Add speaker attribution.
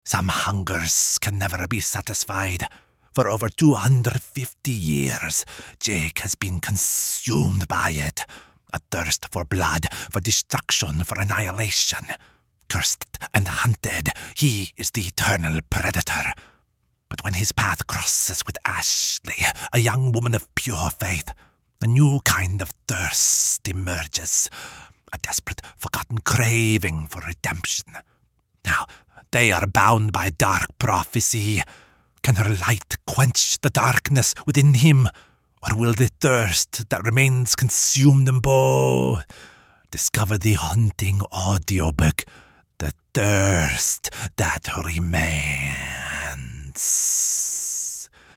Speaker 1: Some hungers can never be satisfied. For over 250 years, Jake has been consumed by it. A thirst for blood, for destruction, for annihilation. Cursed and hunted, he is the eternal predator. But when his path crosses with Ashley, a young woman of pure faith, a new kind of thirst emerges. A desperate, forgotten craving for redemption. Now, they are bound by dark prophecy. Can her light quench the darkness within him? Or will the thirst that remains consume them both? Discover the haunting audiobook, The Thirst That Remains.